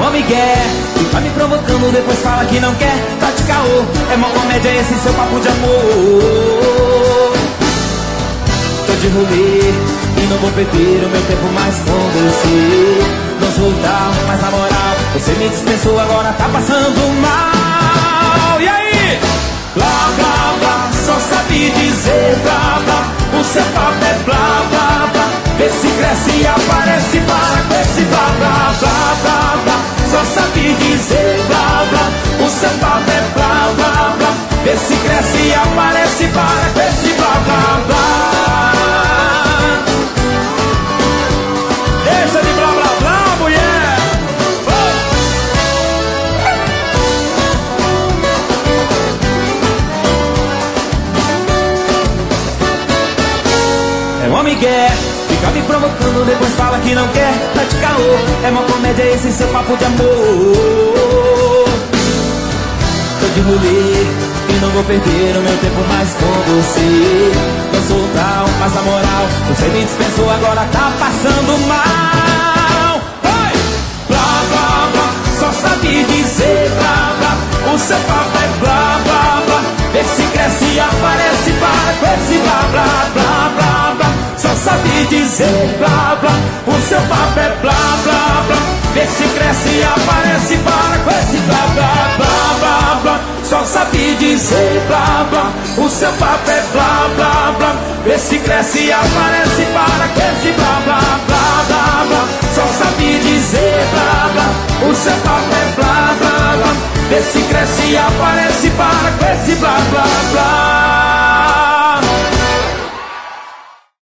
mó migué, fica me provocando, depois fala que não quer, tá de caô. É mó comédia esse seu papo de amor. Tô de rolê e não vou perder o meu tempo mais com você. Vamos voltar, mas na moral, você me dispensou, agora tá passando mal. E aí? Blá, blá, blá, só sabe dizer blá, blá. O seu papo é blá, blá, blá. Vê se cresce e aparece, para com esse blá, blá, blá, blá, blá. Só sabe dizer blá, blá. O seu papo é blá, blá, blá. Vê se cresce e aparece, para com esse blá, blá, blá. Deixa de blá, blá, blá, mulher. É um migué, fica me provocando, depois fala que não quer, tá de caô. É uma comédia esse seu papo de amor. Tô de rolê e não vou perder o meu tempo mais com você. Não sou tal, mas na moral, você me dispensou, agora tá passando mal. Oi! Blá, blá, blá, só sabe dizer blá, blá. O seu papo é blá, blá, blá. Vê se cresce e aparece, para com esse blá, blá, blá, blá, blá. Só sabe dizer blá, blá. O seu papo é blá, blá, blá. Vê se cresce e aparece, para com esse blá, blá, blá, blá, blá. Só sabe dizer blá, blá. O seu papo é blá, blá, blá. Vê se cresce e aparece, para com esse blá, blá, blá, blá, blá. Só sabe dizer blá, blá. O seu papo é blá, blá, blá. Vê se cresce e aparece, para com esse blá, blá, blá.